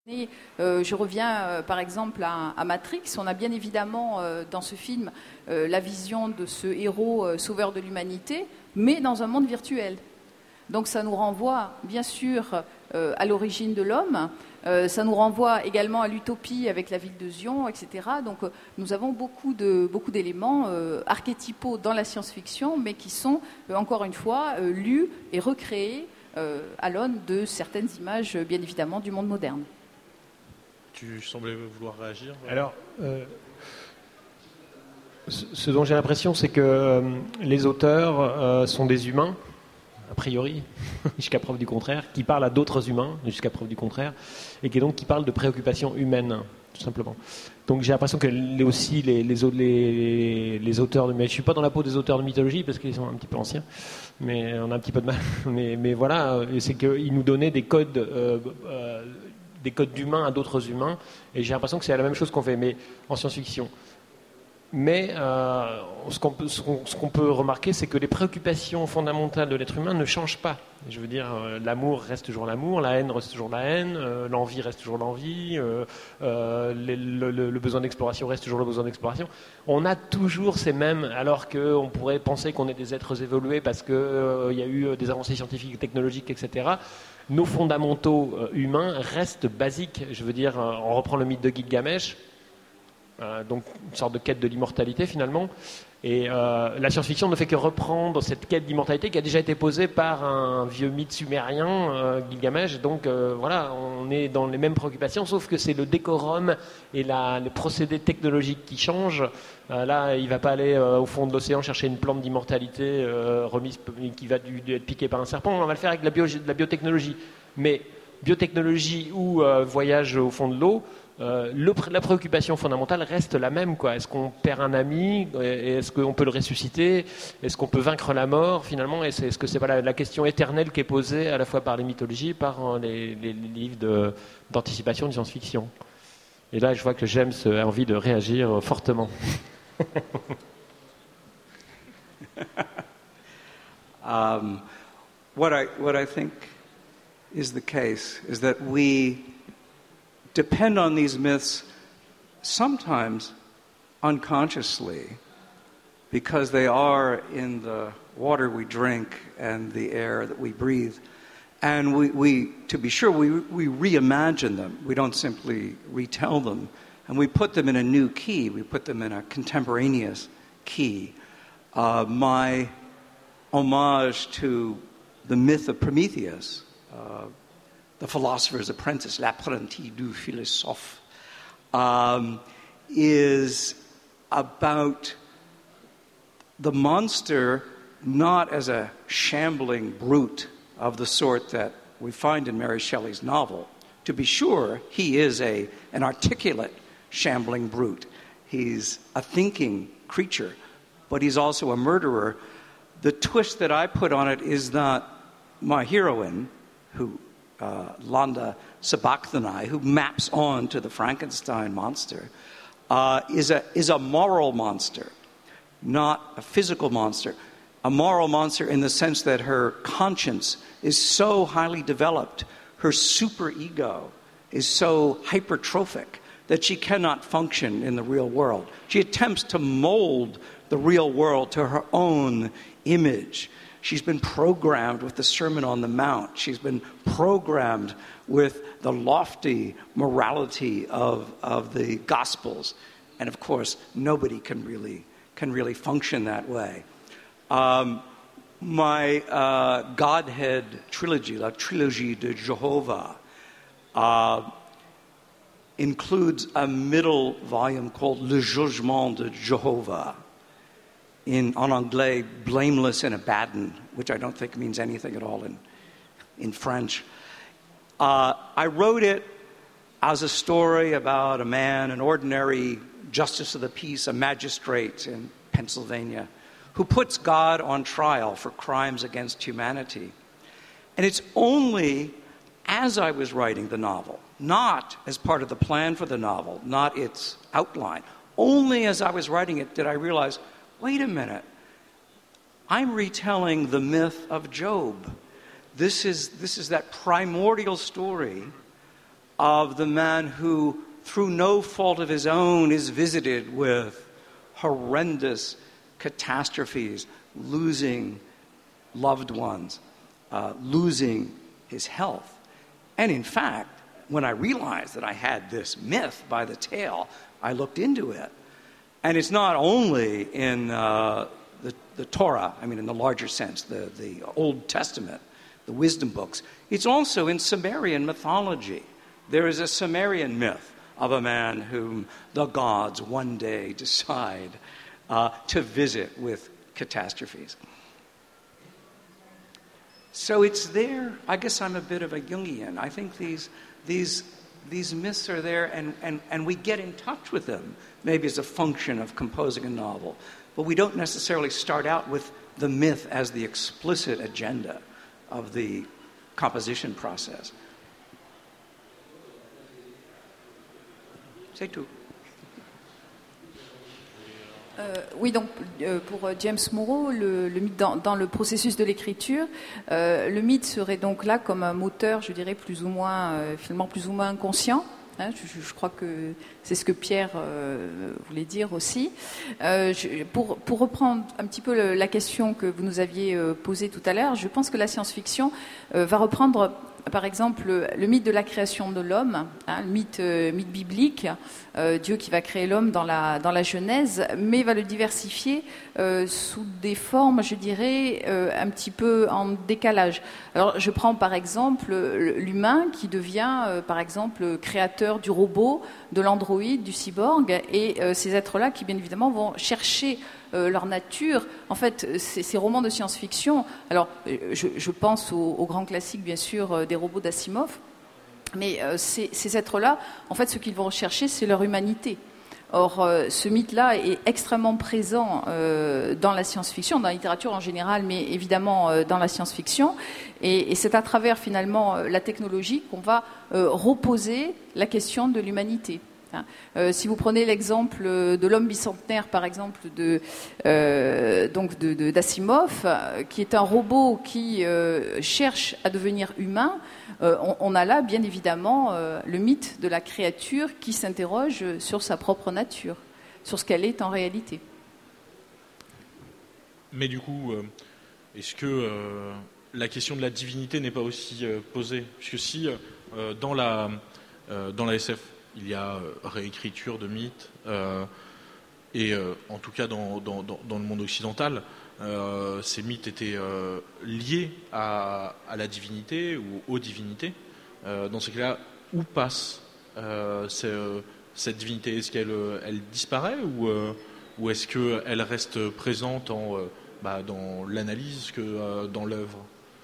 Je reviens par exemple à Matrix. On a bien évidemment dans ce film la vision de ce héros sauveur de l'humanité, mais dans un monde virtuel. Donc ça nous renvoie bien sûr à l'origine de l'homme, ça nous renvoie également à l'utopie avec la ville de Zion, etc. Donc nous avons beaucoup d'éléments archétypaux dans la science-fiction, mais qui sont encore une fois lus et recréés à l'aune de certaines images bien évidemment du monde moderne. Tu semblais vouloir réagir. Alors, ce dont j'ai l'impression, c'est que les auteurs sont des humains, a priori, jusqu'à preuve du contraire, qui parlent à d'autres humains, jusqu'à preuve du contraire, et qui parlent de préoccupations humaines, tout simplement. Donc j'ai l'impression que aussi les auteurs de... Mais je ne suis pas dans la peau des auteurs de mythologie, parce qu'ils sont un petit peu anciens, mais on a un petit peu de mal. Mais voilà, c'est qu'ils nous donnaient des codes d'humains à d'autres humains, et j'ai l'impression que c'est la même chose qu'on fait, mais en science-fiction. Mais ce qu'on peut remarquer, c'est que les préoccupations fondamentales de l'être humain ne changent pas. Je veux dire, l'amour reste toujours l'amour, la haine reste toujours la haine, l'envie reste toujours l'envie, le besoin d'exploration reste toujours le besoin d'exploration. On a toujours ces mêmes, alors qu'on pourrait penser qu'on est des êtres évolués parce qu'il y a eu des avancées scientifiques et technologiques, etc. Nos fondamentaux humains restent basiques. Je veux dire, on reprend le mythe de Gilgamesh, donc une sorte de quête de l'immortalité finalement. Et la science-fiction ne fait que reprendre cette quête d'immortalité qui a déjà été posée par un vieux mythe sumérien, Gilgamesh. Donc voilà, on est dans les mêmes préoccupations, sauf que c'est le décorum et les procédés technologiques qui changent. Là, il ne va pas aller au fond de l'océan chercher une plante d'immortalité qui va être piquée par un serpent. On va le faire avec de la biotechnologie. Mais biotechnologie ou voyage au fond de l'eau, la préoccupation fondamentale reste la même, quoi. Est-ce qu'on perd un ami? Est-ce qu'on peut le ressusciter? Est-ce qu'on peut vaincre la mort finalement? Est-ce que c'est pas la question éternelle qui est posée à la fois par les mythologies, par les livres d'anticipation de science-fiction? Et là, je vois que James a envie de réagir fortement. What I think is the case is that we depend on these myths sometimes unconsciously because they are in the water we drink and the air that we breathe. And we to be sure, we reimagine them. We don't simply retell them. And we put them in a new key. We put them in a contemporaneous key. My homage to the myth of Prometheus, the philosopher's apprentice, l'apprenti du philosophe, is about the monster not as a shambling brute of the sort that we find in Mary Shelley's novel. To be sure, he is an articulate shambling brute. He's a thinking creature, but he's also a murderer. The twist that I put on it is that my heroine, Landa Sabachthani, who maps on to the Frankenstein monster, is a moral monster, not a physical monster. A moral monster in the sense that her conscience is so highly developed, her superego is so hypertrophic that she cannot function in the real world. She attempts to mold the real world to her own image. She's been programmed with the Sermon on the Mount. She's been programmed with the lofty morality of the Gospels. And of course, nobody can really function that way. My Godhead trilogy, La Trilogie de Jehovah, includes a middle volume called Le Jugement de Jehovah. En anglais, blameless and abandoned, which I don't think means anything at all in French. I wrote it as a story about a man, an ordinary justice of the peace, a magistrate in Pennsylvania, who puts God on trial for crimes against humanity. And it's only as I was writing the novel, not as part of the plan for the novel, not its outline, only as I was writing it did I realize, wait a minute, I'm retelling the myth of Job. This is that primordial story of the man who, through no fault of his own, is visited with horrendous catastrophes, losing loved ones, losing his health. And in fact, when I realized that I had this myth by the tail, I looked into it. And it's not only in the Torah, I mean in the larger sense, the Old Testament, the wisdom books. It's also in Sumerian mythology. There is a Sumerian myth of a man whom the gods one day decide to visit with catastrophes. So it's there. I guess I'm a bit of a Jungian. I think these myths are there, and we get in touch with them, maybe as a function of composing a novel. But we don't necessarily start out with the myth as the explicit agenda of the composition process. C'est tout. Oui, donc pour James Morrow, le mythe dans le processus de l'écriture, le mythe serait donc là comme un moteur, je dirais, finalement plus ou moins inconscient. Hein, je crois que c'est ce que Pierre voulait dire aussi. Pour reprendre un petit peu la question que vous nous aviez posée tout à l'heure, je pense que la science-fiction va reprendre, par exemple, le mythe de la création de l'homme, hein, le mythe biblique, Dieu qui va créer l'homme dans la Genèse, mais va le diversifier sous des formes, je dirais, un petit peu en décalage. Alors, je prends par exemple l'humain qui devient, par exemple, créateur du robot, de l'androïde, du cyborg, et ces êtres-là qui, bien évidemment, vont chercher leur nature. En fait, ces romans de science-fiction, alors je pense aux grands classiques, bien sûr, des robots d'Asimov, mais ces êtres-là, en fait, ce qu'ils vont rechercher, c'est leur humanité. Or, ce mythe-là est extrêmement présent dans la science-fiction, dans la littérature en général, mais évidemment dans la science-fiction. Et c'est à travers, finalement, la technologie qu'on va reposer la question de l'humanité. Si vous prenez l'exemple de l'homme bicentenaire, par exemple, d'Asimov, qui est un robot qui cherche à devenir humain, on a là, bien évidemment, le mythe de la créature qui s'interroge sur sa propre nature, sur ce qu'elle est en réalité. Mais du coup, est-ce que la question de la divinité n'est pas aussi posée ? Puisque si, dans la SF, il y a réécriture de mythes, et en tout cas dans le monde occidental, ces mythes étaient liés à la divinité ou aux divinités. Dans ce cas-là, où passe cette divinité ? Est-ce qu'elle disparaît ou est-ce qu'elle reste présente dans l'analyse que dans l'œuvre ?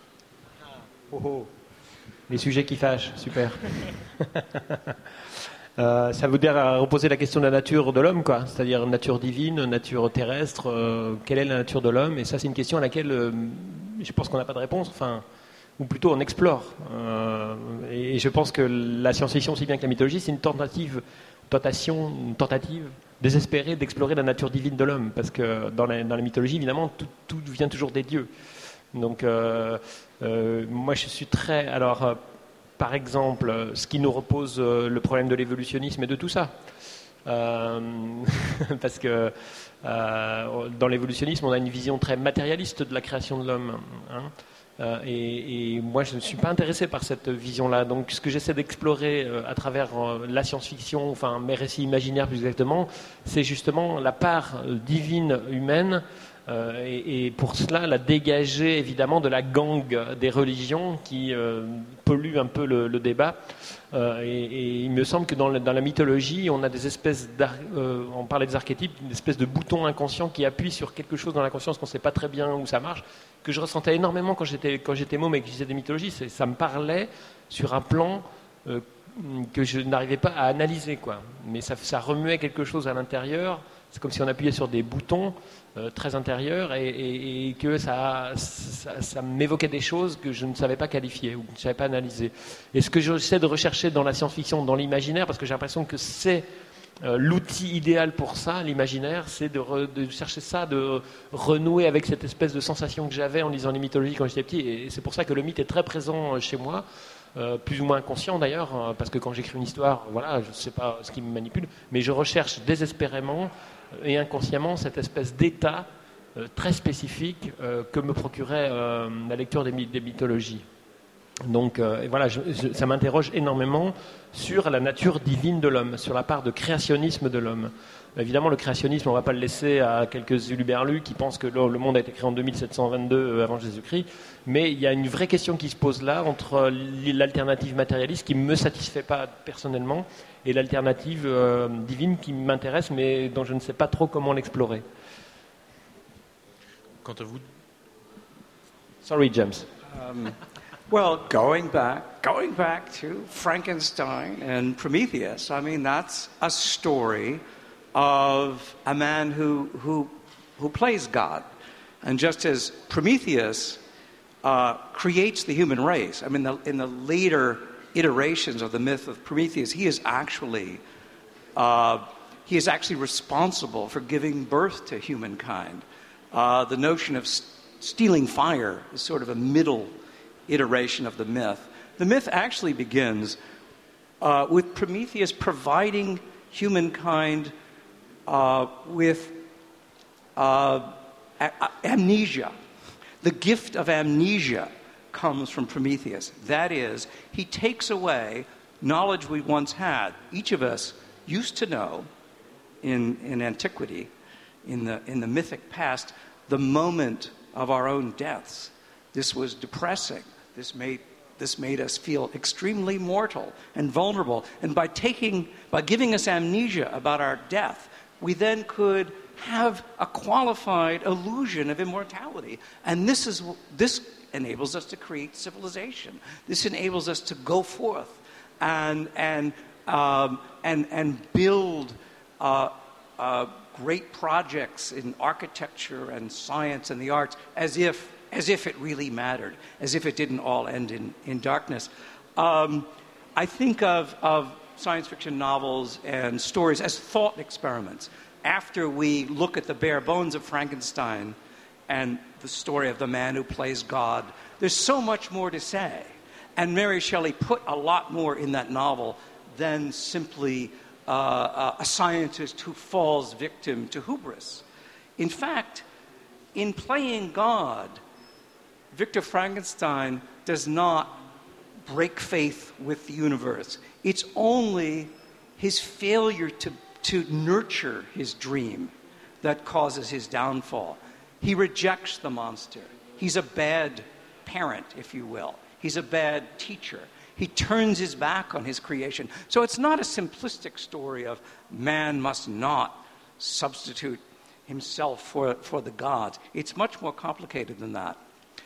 Les sujets qui fâchent, super. Ça veut dire reposer la question de la nature de l'homme, quoi. C'est-à-dire nature divine, nature terrestre, quelle est la nature de l'homme ? Et ça, c'est une question à laquelle je pense qu'on n'a pas de réponse, ou plutôt on explore. Et je pense que la science-fiction, aussi bien que la mythologie, c'est une tentative désespérée d'explorer la nature divine de l'homme, parce que dans la mythologie, évidemment, tout vient toujours des dieux. Donc, moi, je suis très... Alors, par exemple, ce qui nous repose le problème de l'évolutionnisme et de tout ça. Parce que dans l'évolutionnisme, on a une vision très matérialiste de la création de l'homme. Et moi, je ne suis pas intéressé par cette vision-là. Donc, ce que j'essaie d'explorer à travers la science-fiction, enfin mes récits imaginaires plus exactement, c'est justement la part divine humaine. Et pour cela, la dégager évidemment de la gangue des religions qui pollue un peu le débat. Et il me semble que dans la mythologie, on a des espèces on parlait des archétypes, une espèce de bouton inconscient qui appuie sur quelque chose dans la conscience qu'on ne sait pas très bien où ça marche, que je ressentais énormément quand j'étais môme et que je disais des mythologies. Ça me parlait sur un plan que je n'arrivais pas à analyser, quoi. Mais ça remuait quelque chose à l'intérieur. C'est comme si on appuyait sur des boutons très intérieurs et que ça m'évoquait des choses que je ne savais pas qualifier ou que je ne savais pas analyser. Et ce que j'essaie de rechercher dans la science-fiction, dans l'imaginaire, parce que j'ai l'impression que c'est l'outil idéal pour ça, l'imaginaire, c'est de chercher ça, de renouer avec cette espèce de sensation que j'avais en lisant les mythologies quand j'étais petit. Et c'est pour ça que le mythe est très présent chez moi. plus ou moins inconscient d'ailleurs, parce que quand j'écris une histoire, voilà, je ne sais pas ce qui me manipule, mais je recherche désespérément et inconsciemment cette espèce d'état très spécifique que me procurait la lecture des mythologies. Donc voilà, ça m'interroge énormément sur la nature divine de l'homme, sur la part de créationnisme de l'homme. Évidemment, le créationnisme, on ne va pas le laisser à quelques huluberlus qui pensent que le monde a été créé en 2722 avant Jésus-Christ, mais il y a une vraie question qui se pose là entre l'alternative matérialiste qui ne me satisfait pas personnellement et l'alternative divine qui m'intéresse mais dont je ne sais pas trop comment l'explorer. Quant à vous? Sorry, James. Well, going back to Frankenstein and Prometheus, I mean, that's a story of a man who plays God. And just as Prometheus creates the human race, I mean, in the later iterations of the myth of Prometheus, he is actually responsible for giving birth to humankind. The notion of stealing fire is sort of a middle iteration of the myth. The myth actually begins with Prometheus providing humankind with amnesia. The gift of amnesia comes from Prometheus. That is, he takes away knowledge we once had. Each of us used to know in antiquity, in the mythic past, the moment of our own deaths. This was depressing. This made us feel extremely mortal and vulnerable. And by giving us amnesia about our death, we then could have a qualified illusion of immortality. And this enables us to create civilization. This enables us to go forth and build great projects in architecture and science and the arts as if it really mattered, as if it didn't all end in darkness. I think of science fiction novels and stories as thought experiments. After we look at the bare bones of Frankenstein and the story of the man who plays God, there's so much more to say. And Mary Shelley put a lot more in that novel than simply a scientist who falls victim to hubris. In fact, in playing God, Victor Frankenstein does not break faith with the universe. It's only his failure to nurture his dream that causes his downfall. He rejects the monster. He's a bad parent, if you will. He's a bad teacher. He turns his back on his creation. So it's not a simplistic story of man must not substitute himself for the gods. It's much more complicated than that.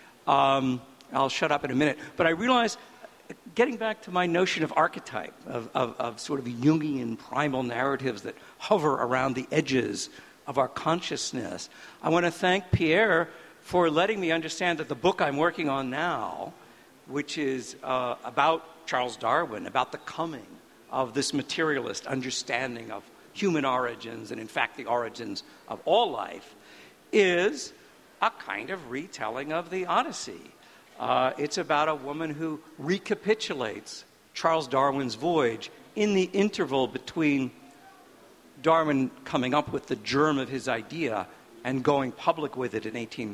I'll shut up in a minute. But I realize, getting back to my notion of archetype, of sort of Jungian primal narratives that hover around the edges of our consciousness, I want to thank Pierre for letting me understand that the book I'm working on now, which is about Charles Darwin, about the coming of this materialist understanding of human origins and, in fact, the origins of all life, is a kind of retelling of the Odyssey. It's about a woman who recapitulates Charles Darwin's voyage in the interval between Darwin coming up with the germ of his idea and going public with it in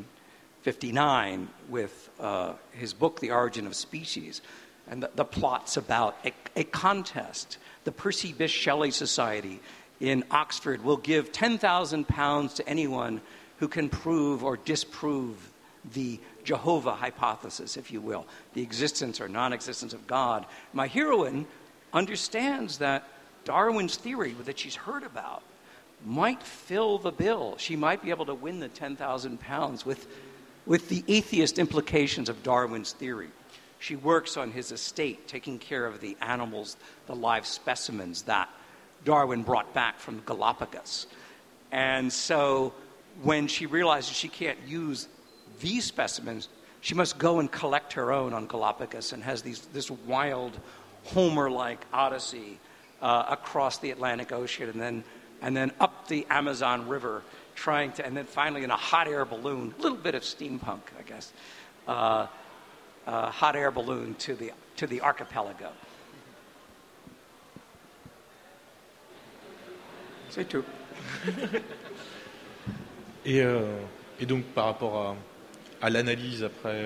1859 with his book, The Origin of Species. And the plot's about a contest. The Percy Bysshe Shelley Society in Oxford will give £10,000 to anyone who can prove or disprove the Jehovah hypothesis, if you will, the existence or non-existence of God. My heroine understands that Darwin's theory that she's heard about might fill the bill. She might be able to win the £10,000 with the atheist implications of Darwin's theory. She works on his estate, taking care of the animals, the live specimens that Darwin brought back from Galapagos. And so when she realizes she can't use these specimens, she must go and collect her own on Galapagos and has this wild Homer-like odyssey across the Atlantic Ocean and then up the Amazon River, and then finally in a hot air balloon, a little bit of steampunk, I guess, hot air balloon to the to the archipelago. C'est tout. Et donc par rapport à l'analyse après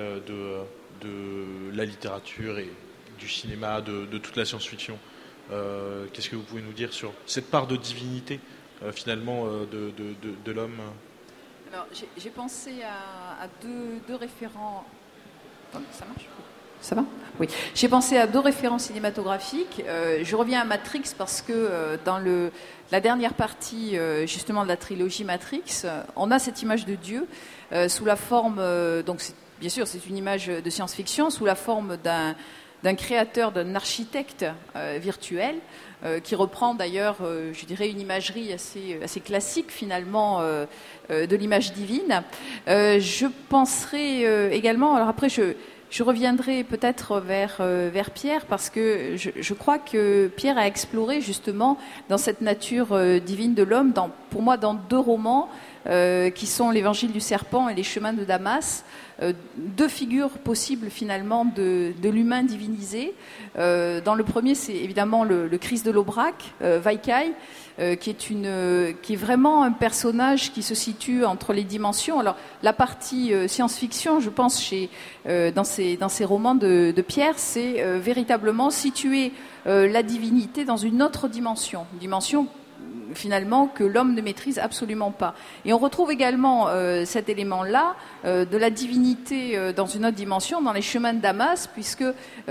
de la littérature et du cinéma, de toute la science-fiction, qu'est-ce que vous pouvez nous dire sur cette part de divinité finalement de l'homme? Alors, j'ai pensé à deux référents. Attendez, ça marche? Ça va? Oui. J'ai pensé à deux référents cinématographiques. Je reviens à Matrix parce que dans la dernière partie justement de la trilogie Matrix, on a cette image de Dieu sous la forme, donc bien sûr c'est une image de science-fiction, sous la forme d'un créateur, d'un architecte virtuel, qui reprend d'ailleurs, je dirais, une imagerie assez classique finalement de l'image divine. Je penserai également, alors après je reviendrai peut-être vers Pierre, parce que je crois que Pierre a exploré justement dans cette nature divine de l'homme, pour moi dans deux romans qui sont l'Évangile du serpent et les chemins de Damas, deux figures possibles finalement de l'humain divinisé. Dans le premier, c'est évidemment le Christ de l'Aubrac, Vaikai, qui est vraiment un personnage qui se situe entre les dimensions. Alors la partie science-fiction, je pense dans ces romans de Pierre, c'est véritablement situer la divinité dans une autre dimension, une dimension finalement que l'homme ne maîtrise absolument pas. Et on retrouve également cet élément-là de la divinité dans une autre dimension, dans les chemins de Damas, puisque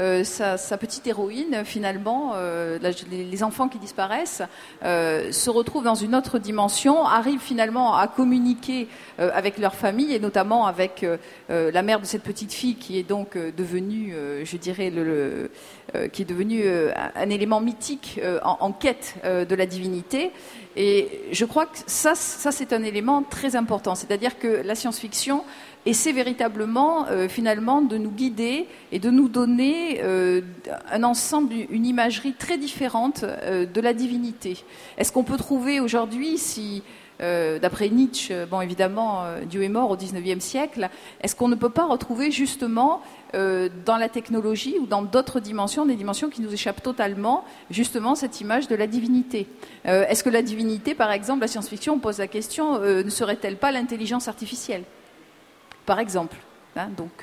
sa petite héroïne, finalement, les enfants qui disparaissent, se retrouvent dans une autre dimension, arrivent finalement à communiquer avec leur famille, et notamment avec la mère de cette petite fille qui est donc devenue, je dirais, qui est devenue un élément mythique en quête de la divinité. Et je crois que ça c'est un élément très important. C'est-à-dire que la science-fiction essaie véritablement, finalement, de nous guider et de nous donner un ensemble, une imagerie très différente de la divinité. Est-ce qu'on peut trouver aujourd'hui, d'après Nietzsche, bon évidemment, Dieu est mort au XIXe siècle, est-ce qu'on ne peut pas retrouver justement dans la technologie ou dans d'autres dimensions, des dimensions qui nous échappent totalement, justement cette image de la divinité? Est-ce que la divinité, par exemple, la science-fiction pose la question, ne serait-elle pas l'intelligence artificielle, par exemple, hein? Donc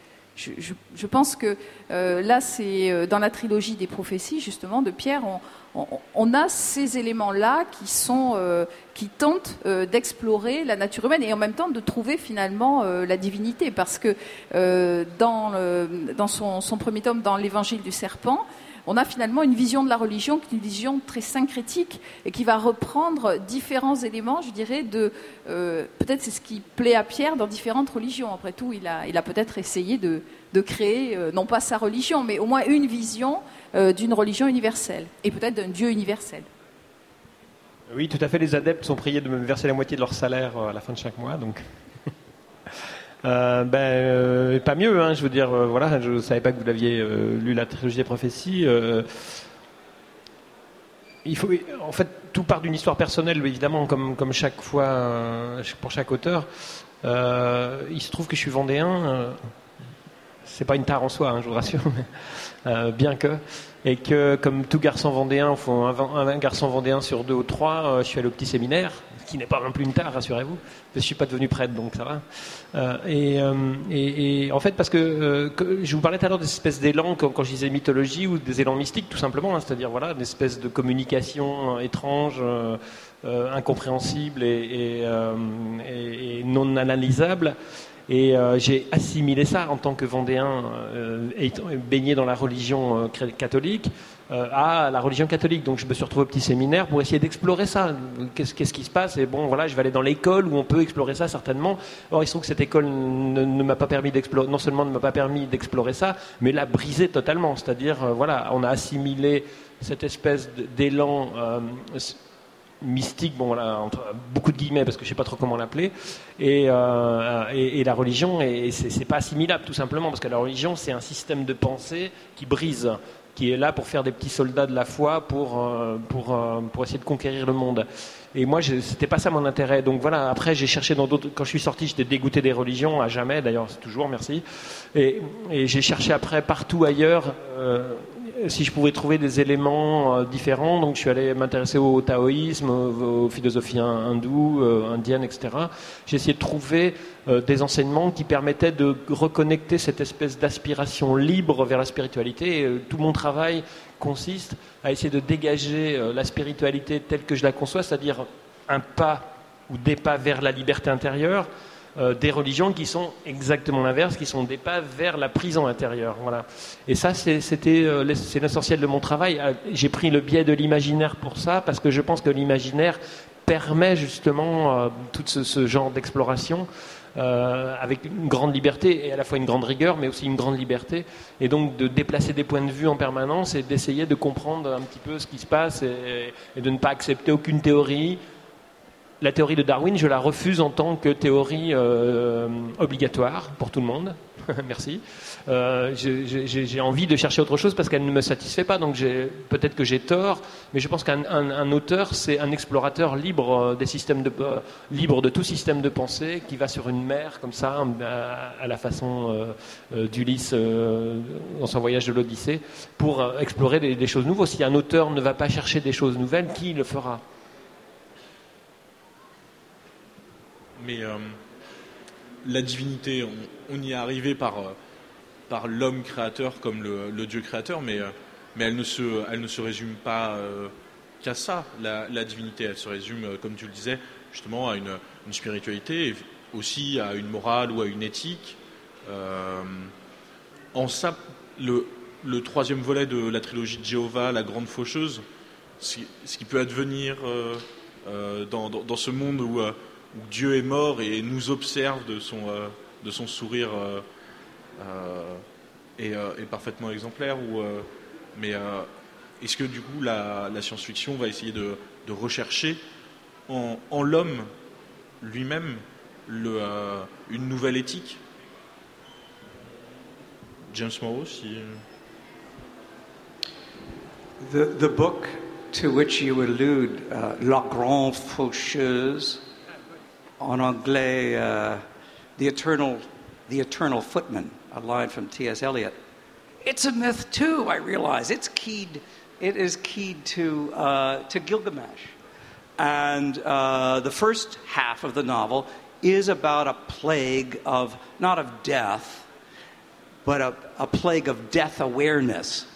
je pense que là, c'est dans la trilogie des prophéties, justement, de Pierre, on a ces éléments-là qui tentent d'explorer la nature humaine et en même temps de trouver finalement la divinité, parce que dans son premier tome, dans l'Évangile du serpent, on a finalement une vision de la religion qui est une vision très syncrétique et qui va reprendre différents éléments, je dirais, peut-être c'est ce qui plaît à Pierre dans différentes religions. Après tout, il a peut-être essayé de créer, non pas sa religion, mais au moins une vision d'une religion universelle et peut-être d'un Dieu universel. Oui, tout à fait. Les adeptes sont priés de me verser la moitié de leur salaire à la fin de chaque mois, donc... pas mieux, hein, je veux dire, voilà, je ne savais pas que vous aviez lu la trilogie des prophéties. En fait, tout part d'une histoire personnelle, évidemment, comme chaque fois, pour chaque auteur. Il se trouve que je suis vendéen, c'est pas une tare en soi, hein, je vous rassure, mais, bien que. Et que, comme tout garçon vendéen, un garçon vendéen sur 2 ou 3, je suis allé au petit séminaire, ce qui n'est pas non plus une tare, rassurez-vous. Je ne suis pas devenu prêtre, donc ça va. Et en fait, parce que je vous parlais tout à l'heure d'espèces d'élan, quand je disais mythologie, ou des élans mystiques, tout simplement, hein, c'est-à-dire voilà, une espèce de communication étrange, incompréhensible et non analysable. Et j'ai assimilé ça en tant que Vendéen, baigné dans la religion catholique, à la religion catholique. Donc je me suis retrouvé au petit séminaire pour essayer d'explorer ça. Qu'est-ce qui se passe? Et bon, voilà, je vais aller dans l'école où on peut explorer ça certainement. Or, il se trouve que cette école ne m'a pas permis d'explorer, non seulement ne m'a pas permis d'explorer ça, mais l'a brisé totalement. C'est-à-dire, voilà, on a assimilé cette espèce d'élan mystique, bon voilà, entre beaucoup de guillemets parce que je sais pas trop comment l'appeler, et la religion, et c'est pas assimilable tout simplement parce que la religion c'est un système de pensée qui brise qui est là pour faire des petits soldats de la foi pour essayer de conquérir le monde. Et moi, c'était pas ça mon intérêt. Donc voilà, après, j'ai cherché dans d'autres... Quand je suis sorti, j'étais dégoûté des religions, à jamais, d'ailleurs, c'est toujours, merci. Et j'ai cherché après, partout ailleurs, si je pouvais trouver des éléments différents. Donc je suis allé m'intéresser au taoïsme, aux philosophies hindoues, indiennes, etc. J'ai essayé de trouver des enseignements qui permettaient de reconnecter cette espèce d'aspiration libre vers la spiritualité. Et, tout mon travail consiste à essayer de dégager la spiritualité telle que je la conçois, c'est-à-dire un pas ou des pas vers la liberté intérieure, des religions qui sont exactement l'inverse, qui sont des pas vers la prison intérieure. Voilà. Et ça, c'est l'essentiel de mon travail. J'ai pris le biais de l'imaginaire pour ça, parce que je pense que l'imaginaire permet justement tout ce genre d'exploration avec une grande liberté et à la fois une grande rigueur, mais aussi une grande liberté, et donc de déplacer des points de vue en permanence et d'essayer de comprendre un petit peu ce qui se passe et de ne pas accepter aucune théorie. La théorie de Darwin, je la refuse en tant que théorie obligatoire pour tout le monde. Merci. J'ai envie de chercher autre chose parce qu'elle ne me satisfait pas, donc peut-être que j'ai tort, mais je pense qu'un auteur, c'est un explorateur libre libre de tout système de pensée, qui va sur une mer comme ça, à la façon d'Ulysse dans son voyage de l'Odyssée, pour explorer des choses nouvelles. Si un auteur ne va pas chercher des choses nouvelles, qui le fera ? Mais la divinité, on y est arrivé par l'homme créateur comme le Dieu créateur, mais elle ne se résume pas qu'à ça, la divinité. Elle se résume, comme tu le disais, justement à une spiritualité, et aussi à une morale ou à une éthique. En ça, le troisième volet de la trilogie de Jéhovah, la grande faucheuse, ce qui peut advenir dans ce monde où Dieu est mort et nous observe de son sourire est parfaitement exemplaire. Mais est-ce que du coup la science-fiction va essayer de rechercher en l'homme lui-même une nouvelle éthique? James Morrow, si... The book to which you allude, La Grande Faucheuse, en anglais, the eternal footman, a line from T.S. Eliot. It's a myth too, I realize. It is keyed to Gilgamesh. And the first half of the novel is about a plague not of death, but a plague of death awareness.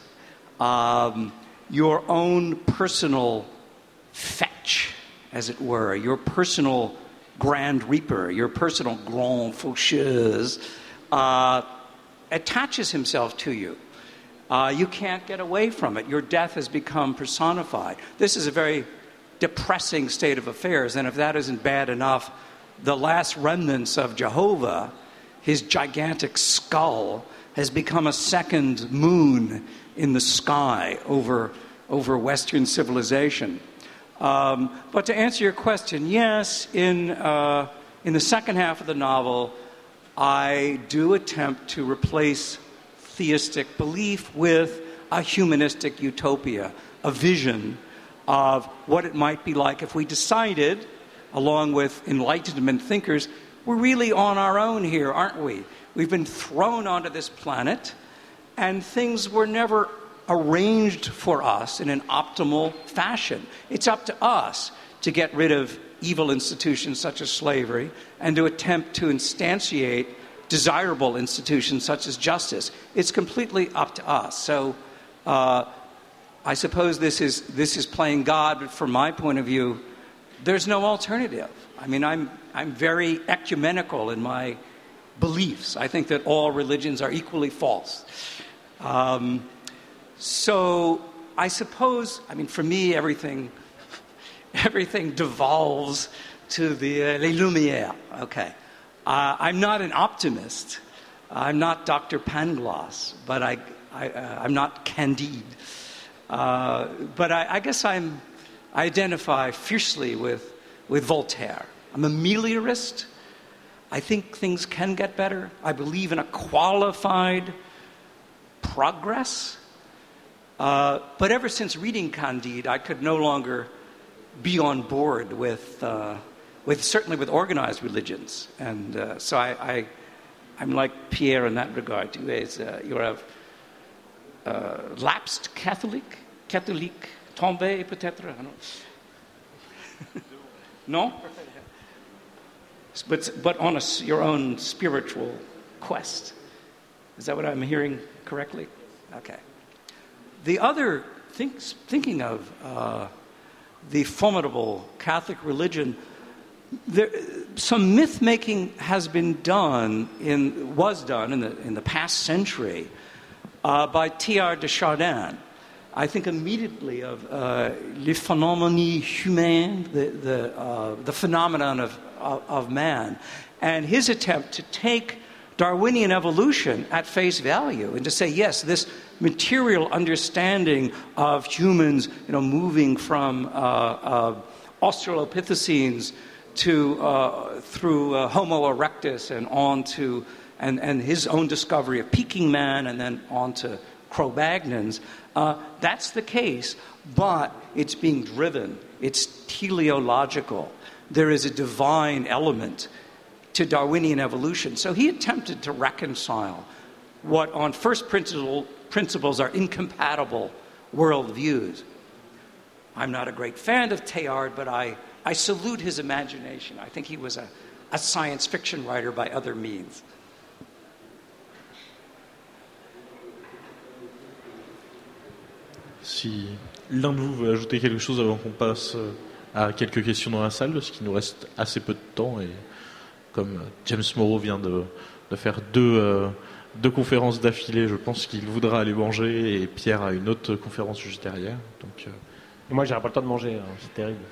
Your own personal fetch, as it were, your personal Grand Reaper, your personal Grande Faucheuse, attaches himself to you. You can't get away from it. Your death has become personified. This is a very depressing state of affairs, and if that isn't bad enough, the last remnants of Jehovah, his gigantic skull, has become a second moon in the sky over Western civilization. But to answer your question, yes, in the second half of the novel, I do attempt to replace theistic belief with a humanistic utopia, a vision of what it might be like if we decided, along with Enlightenment thinkers, we're really on our own here, aren't we? We've been thrown onto this planet, and things were never arranged for us in an optimal fashion. It's up to us to get rid of evil institutions such as slavery and to attempt to instantiate desirable institutions such as justice. It's completely up to us. So I suppose this is playing God, but from my point of view, there's no alternative. I mean, I'm very ecumenical in my beliefs. I think that all religions are equally false. So I suppose, I mean, for me, everything devolves to les Lumières. Okay. I'm not an optimist. I'm not Dr. Pangloss, but I'm not Candide. But I guess I identify fiercely with Voltaire. I'm a meliorist. I think things can get better. I believe in a qualified progress. But ever since reading Candide, I could no longer be on board with certainly with organized religions. And so I'm like Pierre in that regard. You're a lapsed Catholique tombé peut-être. I don't No? But on your own spiritual quest. Is that what I'm hearing correctly? Okay. The other, thinking of the formidable Catholic religion, some myth making was done in the past century by Teilhard de Chardin. I think immediately of les phénomènes humains, the phenomenon of man, and his attempt to take Darwinian evolution at face value and to say, yes, this material understanding of humans, moving from Australopithecines through Homo erectus and on to and his own discovery of Peking man and then on to Cro-Magnons. That's the case, but it's being driven. It's teleological. There is a divine element to Darwinian evolution. So he attempted to reconcile what on first principles are incompatible worldviews. I'm not a great fan of Teilhard, but I salute his imagination. I think he was a science fiction writer by other means. Si l'un de vous veut ajouter quelque chose avant qu'on passe à quelques questions dans la salle, parce qu'il nous reste assez peu de temps, et comme James Morrow vient de faire deux conférences d'affilée, je pense qu'il voudra aller manger, et Pierre a une autre conférence juste derrière. Donc, Et moi, j'aurai pas le temps de manger, hein, c'est terrible.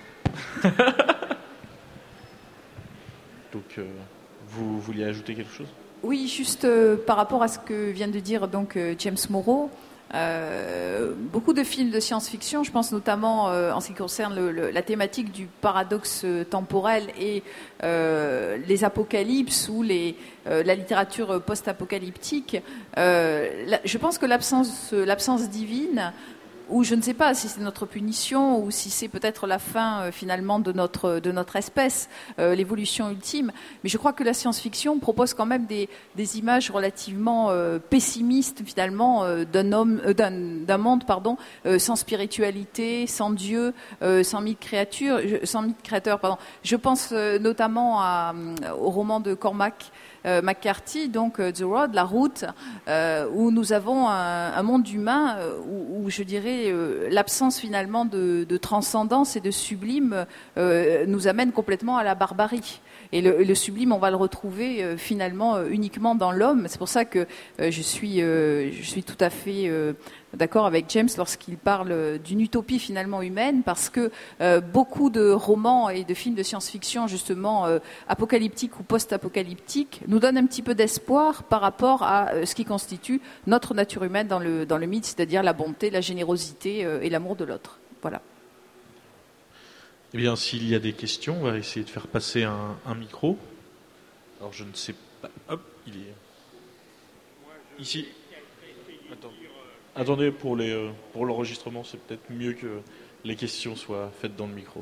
donc vous vouliez ajouter quelque chose ? Oui, juste par rapport à ce que vient de dire donc James Morrow. Beaucoup de films de science-fiction, je pense notamment en ce qui concerne la thématique du paradoxe temporel et les apocalypses ou la littérature post-apocalyptique. Je pense que l'absence divine, ou je ne sais pas si c'est notre punition ou si c'est peut-être la fin finalement de notre espèce, l'évolution ultime. Mais je crois que la science-fiction propose quand même des images relativement pessimistes finalement d'un monde sans spiritualité, sans Dieu, sans mythe créateur. Je pense notamment au roman de Cormac McCarthy, donc The Road, la route, où nous avons un monde humain où je dirais l'absence finalement de transcendance et de sublime nous amène complètement à la barbarie. Et le sublime, on va le retrouver finalement uniquement dans l'homme. C'est pour ça que je suis tout à fait d'accord avec James lorsqu'il parle d'une utopie finalement humaine, parce que beaucoup de romans et de films de science-fiction justement apocalyptiques ou post-apocalyptiques nous donnent un petit peu d'espoir par rapport à ce qui constitue notre nature humaine dans le mythe, c'est-à-dire la bonté, la générosité et l'amour de l'autre. Voilà. Eh bien, s'il y a des questions, on va essayer de faire passer un micro. Alors, je ne sais pas. Hop, il est ici. Attendez, pour l'enregistrement, c'est peut-être mieux que les questions soient faites dans le micro.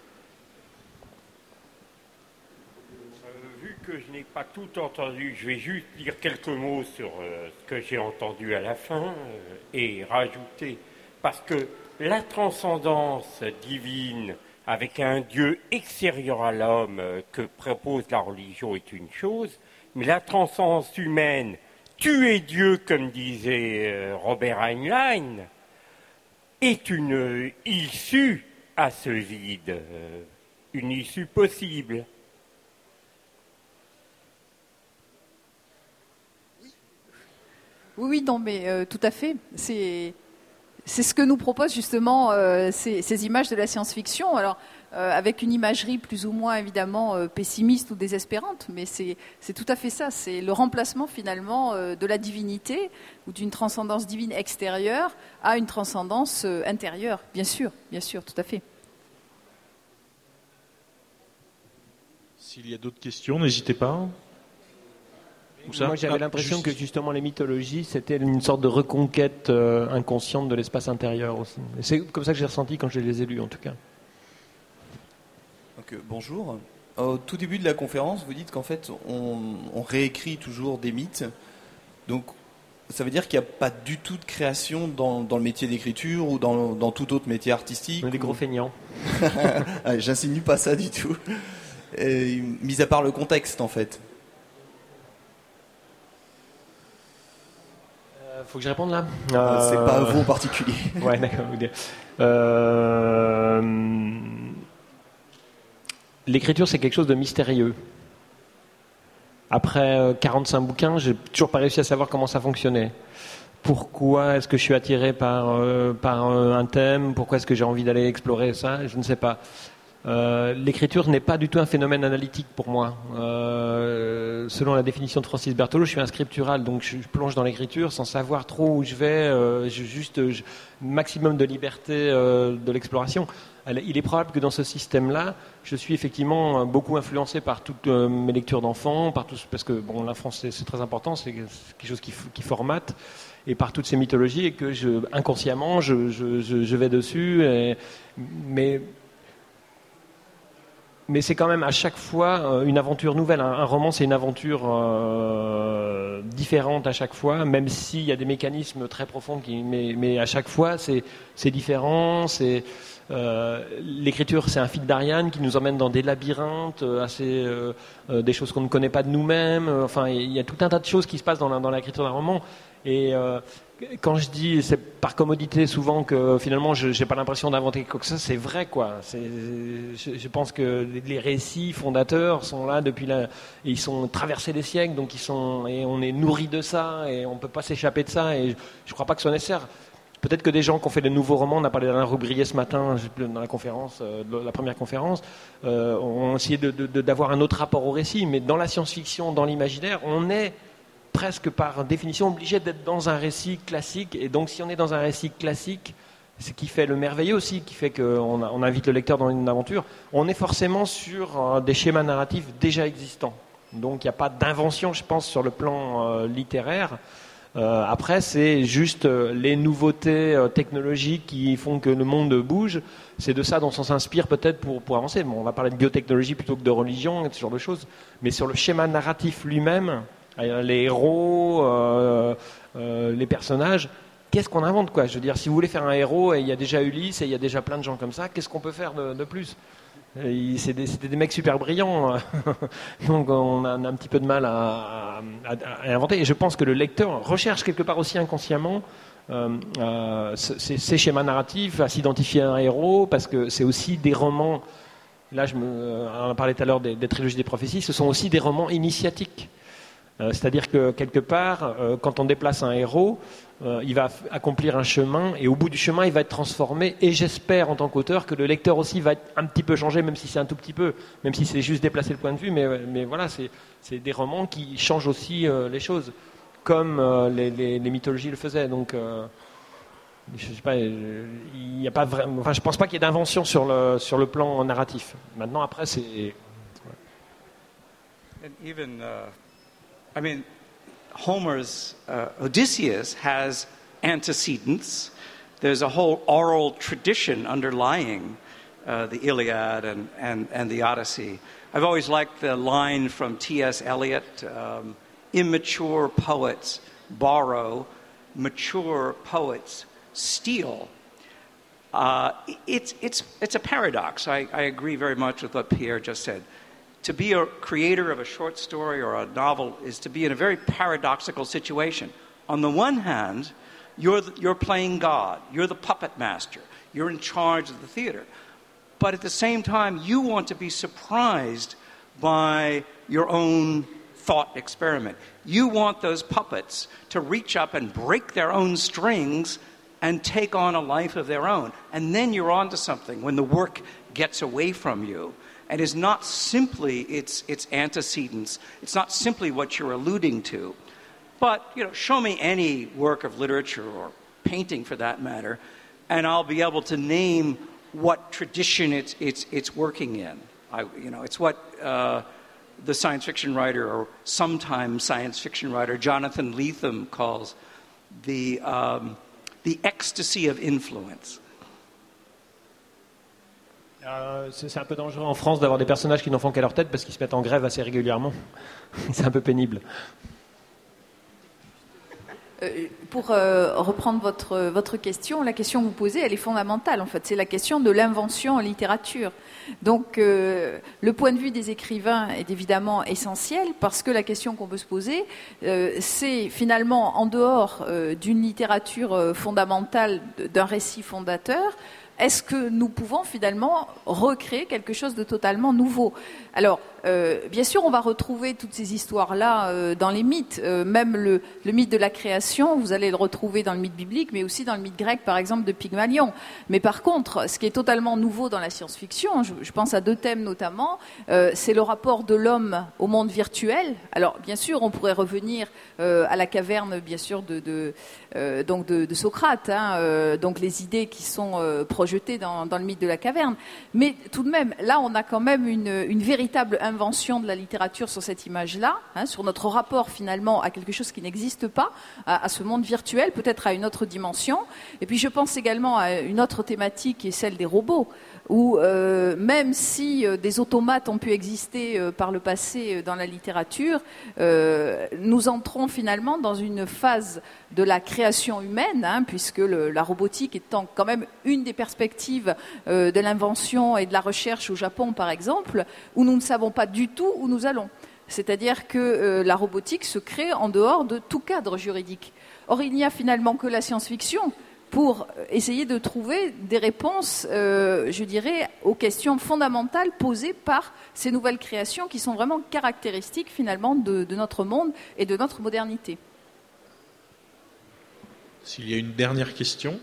Vu que je n'ai pas tout entendu, je vais juste dire quelques mots sur ce que j'ai entendu à la fin et rajouter, parce que la transcendance divine avec un Dieu extérieur à l'homme que propose la religion est une chose, mais la transcendance humaine, tu es Dieu, comme disait Robert Heinlein, est une issue à ce vide, une issue possible. Oui, non, mais tout à fait. C'est ce que nous proposent justement ces images de la science-fiction. Alors, avec une imagerie plus ou moins évidemment pessimiste ou désespérante, mais c'est tout à fait ça. C'est le remplacement finalement de la divinité ou d'une transcendance divine extérieure à une transcendance intérieure. Bien sûr, tout à fait. S'il y a d'autres questions, n'hésitez pas. Ou ça. Moi, j'avais l'impression juste- que justement les mythologies, c'était une sorte de reconquête inconsciente de l'espace intérieur aussi. Et c'est comme ça que j'ai ressenti quand je les ai lus, en tout cas. Donc, bonjour. Au tout début de la conférence, vous dites qu'en fait, on réécrit toujours des mythes. Donc, ça veut dire qu'il n'y a pas du tout de création dans le métier d'écriture ou dans tout autre métier artistique. On est des gros feignants. J'insinue pas ça du tout. Mis à part le contexte, en fait. Faut que je réponde là. C'est pas à vous en particulier. Ouais, d'accord. L'écriture, c'est quelque chose de mystérieux. Après 45 bouquins, j'ai toujours pas réussi à savoir comment ça fonctionnait. Pourquoi est-ce que je suis attiré par un thème? Pourquoi est-ce que j'ai envie d'aller explorer ça? Je ne sais pas. L'écriture n'est pas du tout un phénomène analytique pour moi. Selon la définition de Francis Berthelot, je suis un scriptural, donc je plonge dans l'écriture sans savoir trop où je vais, maximum de liberté de l'exploration. Il est probable que dans ce système-là, je suis effectivement beaucoup influencé par toutes mes lectures d'enfants, parce que bon, l'enfance c'est très important, c'est quelque chose qui formate, et par toutes ces mythologies, et que inconsciemment je vais dessus, mais c'est quand même à chaque fois une aventure nouvelle. Un roman, c'est une aventure différente à chaque fois, même s'il y a des mécanismes très profonds. Mais à chaque fois, c'est différent. L'écriture, c'est un fil d'Ariane qui nous emmène dans des labyrinthes, des choses qu'on ne connaît pas de nous-mêmes. Enfin, il y a tout un tas de choses qui se passent dans l'écriture d'un roman. Et quand je dis, c'est par commodité souvent que finalement je n'ai pas l'impression d'inventer quoi que ça, c'est vrai quoi. Je pense que les récits fondateurs sont là depuis et ils sont traversés des siècles, donc et on est nourri de ça et on peut pas s'échapper de ça. Et je crois pas que ce soit nécessaire. Peut-être que des gens qui ont fait de nouveaux romans, on a parlé d'Alain Roubrier ce matin dans la conférence, la première conférence, ont essayé d'avoir un autre rapport au récit. Mais dans la science-fiction, dans l'imaginaire, on est presque par définition obligé d'être dans un récit classique. Et donc si on est dans un récit classique, ce qui fait le merveilleux aussi, qui fait qu'on invite le lecteur dans une aventure, on est forcément sur des schémas narratifs déjà existants. Donc il n'y a pas d'invention, je pense, sur le plan littéraire. Après, c'est juste les nouveautés technologiques qui font que le monde bouge. C'est de ça dont on s'inspire peut-être pour avancer. Bon, on va parler de biotechnologie plutôt que de religion, ce genre de choses. Mais sur le schéma narratif lui-même, les héros, les personnages, qu'est-ce qu'on invente quoi? Je veux dire, si vous voulez faire un héros, et il y a déjà Ulysse et il y a déjà plein de gens comme ça, qu'est-ce qu'on peut faire de plus? C'était des mecs super brillants, donc on a un petit peu de mal à inventer. Et je pense que le lecteur recherche quelque part aussi inconsciemment ces schémas narratifs, à s'identifier à un héros, parce que c'est aussi des romans. Là, on parlait tout à l'heure des trilogies des prophéties, ce sont aussi des romans initiatiques. C'est-à-dire que quelque part, quand on déplace un héros, il va accomplir un chemin et au bout du chemin, il va être transformé. Et j'espère, en tant qu'auteur, que le lecteur aussi va être un petit peu changé, même si c'est un tout petit peu, même si c'est juste déplacer le point de vue. Mais voilà, c'est des romans qui changent aussi les choses, comme les mythologies le faisaient. Donc, je sais pas, il n'y a pas vraiment. Enfin, je pense pas qu'il y ait d'invention sur le plan narratif. Maintenant, après, c'est. And even, Homer's Odysseus has antecedents. There's a whole oral tradition underlying the Iliad and the Odyssey. I've always liked the line from T.S. Eliot, immature poets borrow, mature poets steal. It's a paradox. I agree very much with what Pierre just said. To be a creator of a short story or a novel is to be in a very paradoxical situation. On the one hand, you're playing God. You're the puppet master. You're in charge of the theater. But at the same time, you want to be surprised by your own thought experiment. You want those puppets to reach up and break their own strings and take on a life of their own. And then you're onto something when the work gets away from you. And is not simply its antecedents. It's not simply what you're alluding to. But, show me any work of literature or painting for that matter, and I'll be able to name what tradition it's working in. It's what the science fiction writer, or sometimes science fiction writer, Jonathan Lethem calls the ecstasy of influence. C'est un peu dangereux en France d'avoir des personnages qui n'en font qu'à leur tête parce qu'ils se mettent en grève assez régulièrement. C'est un peu pénible. Pour reprendre votre question, la question que vous posez, elle est fondamentale en fait. C'est la question de l'invention en littérature. Donc le point de vue des écrivains est évidemment essentiel parce que la question qu'on peut se poser, c'est finalement en dehors d'une littérature fondamentale, d'un récit fondateur, est-ce que nous pouvons finalement recréer quelque chose de totalement nouveau? Alors, bien sûr, on va retrouver toutes ces histoires-là dans les mythes. Même le mythe de la création, vous allez le retrouver dans le mythe biblique, mais aussi dans le mythe grec, par exemple, de Pygmalion. Mais par contre, ce qui est totalement nouveau dans la science-fiction, je pense à deux thèmes notamment, c'est le rapport de l'homme au monde virtuel. Alors, bien sûr, on pourrait revenir à la caverne, bien sûr, de Socrate, hein, donc les idées qui sont projetées dans le mythe de la caverne. Mais tout de même, là, on a quand même une véritable invention de la littérature sur cette image-là, hein, sur notre rapport finalement à quelque chose qui n'existe pas, à ce monde virtuel, peut-être à une autre dimension. Et puis je pense également à une autre thématique qui est celle des robots, où même si des automates ont pu exister par le passé dans la littérature, nous entrons finalement dans une phase de la création humaine, hein, puisque la robotique étant quand même une des perspectives de l'invention et de la recherche au Japon, par exemple, où nous ne savons pas du tout où nous allons. C'est-à-dire que la robotique se crée en dehors de tout cadre juridique. Or, il n'y a finalement que la science-fiction pour essayer de trouver des réponses, je dirais, aux questions fondamentales posées par ces nouvelles créations qui sont vraiment caractéristiques finalement de notre monde et de notre modernité. S'il y a une dernière question.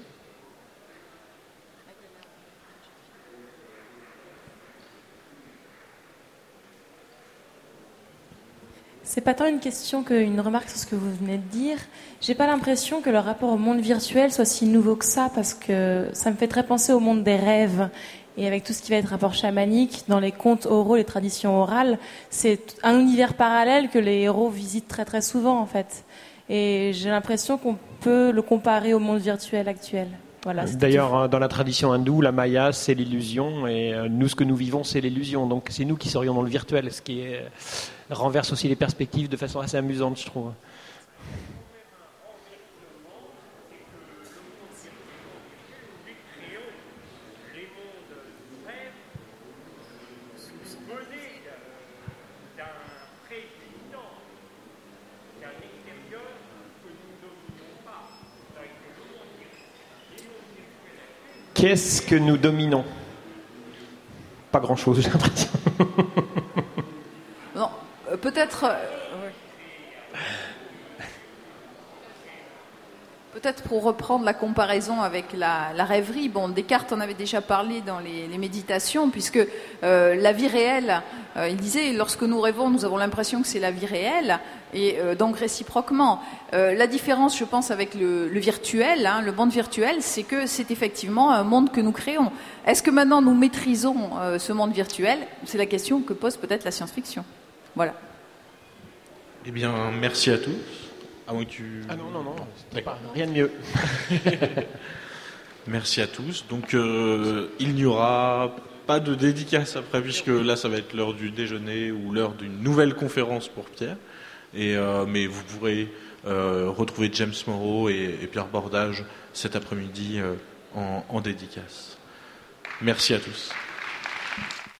C'est pas tant une question qu'une remarque sur ce que vous venez de dire. J'ai pas l'impression que le rapport au monde virtuel soit si nouveau que ça, parce que ça me fait très penser au monde des rêves. Et avec tout ce qui va être rapport chamanique, dans les contes oraux, les traditions orales, c'est un univers parallèle que les héros visitent très très souvent en fait. Et j'ai l'impression qu'on peut le comparer au monde virtuel actuel. Voilà, d'ailleurs, dans la tradition hindoue, la Maya, c'est l'illusion, et nous, ce que nous vivons, c'est l'illusion. Donc, c'est nous qui serions dans le virtuel, ce qui renverse aussi les perspectives de façon assez amusante, je trouve. Qu'est-ce que nous dominons? Pas grand-chose, j'ai l'impression. Non, peut-être... Peut-être pour reprendre la comparaison avec la rêverie, bon, Descartes en avait déjà parlé dans les méditations, puisque la vie réelle, il disait, lorsque nous rêvons, nous avons l'impression que c'est la vie réelle, et donc réciproquement. La différence, je pense, avec le virtuel, hein, le monde virtuel, c'est que c'est effectivement un monde que nous créons. Est-ce que maintenant nous maîtrisons ce monde virtuel? C'est la question que pose peut-être la science-fiction. Voilà. Eh bien, merci à tous. Ah non, rien de mieux. Merci à tous. Donc, il n'y aura pas de dédicace après, puisque là, ça va être l'heure du déjeuner ou l'heure d'une nouvelle conférence pour Pierre. Mais vous pourrez retrouver James Moreau et Pierre Bordage cet après-midi en dédicace. Merci à tous.